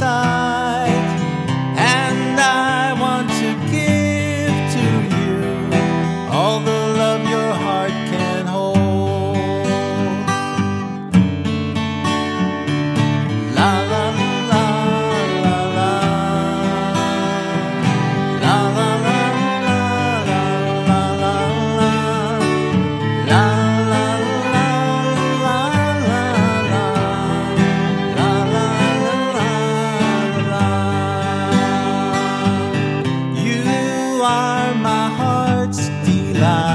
sight, and I want to give to you all the love your heart can hold. La la la la la, la la la la la la la, la la la la la la, la la la la. You are my heart's delight.